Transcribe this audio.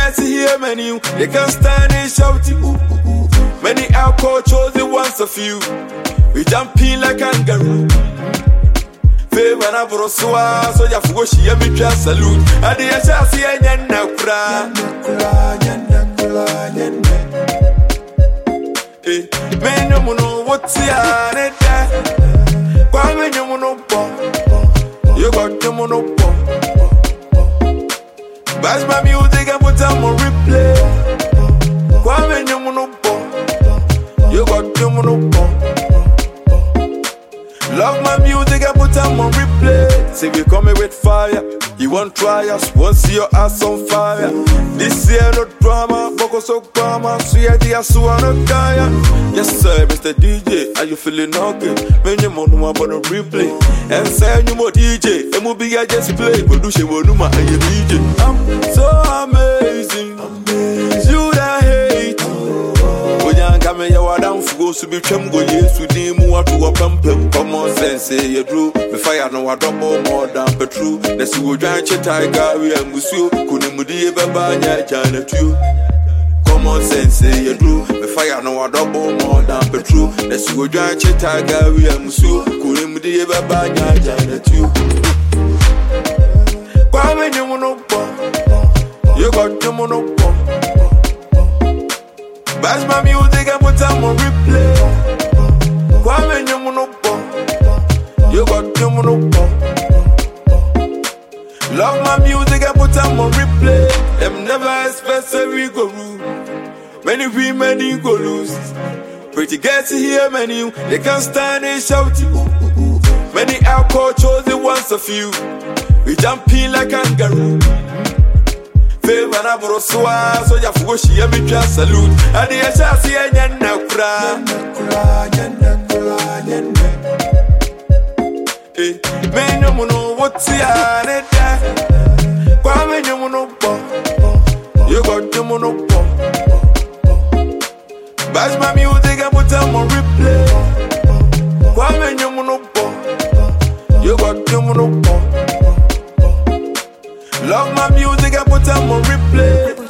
girls hear many, they can't stand it shouting. Many alcohol chose the ones of you. We jumping like kangaroo. When I brought so you have to go see me just salute. And the Ashasi and Nakura. Men no know what's here. Kwame no mono. You got the mono. Bash my music and put them on replay. Kwame no mono. You got the mono. Love my music and put them on replay. Say we coming with fire. You won't try us, won't see your ass on fire. This year no drama, Boko so drama. Swear the Asua no kaya. Yes sir, Mr. DJ, are you feeling okay? When you want to about a replay. And say you more DJ, and movie I just play. But do she want to my DJ? I'm so amazing. You that hate. Come here, I don't go to be go yes to them what to a pump. Common sense, say you drew. The fire no a double more than petrol. The Sugo giant tiger, we are Musu, Kunimudi, Babanya, Janet, you. Common sense, say you drew. The fire no a double more than petrol. The Sugo giant tiger, we are Musu, Kunimudi, Babanya, Janet, you. Kwame, you mono, you got your mono. Bash my music and put them on replay. Kwame no mono. You got the mono. Love my music and put them on replay. Them never expect say we go rule. Many women go lose. Pretty girls hear many, they can't stand it shouting. Many alcohol chose the ones of you. We jumping like kangaroo. When I brought so you have to go see me just salute. And the Ashasi and Nakura. Men no know what's here. Kwame no mono. You got the mono. Bash my music and put them on replay. Kwame no mono. You got the mono. Love my music and put them on replay.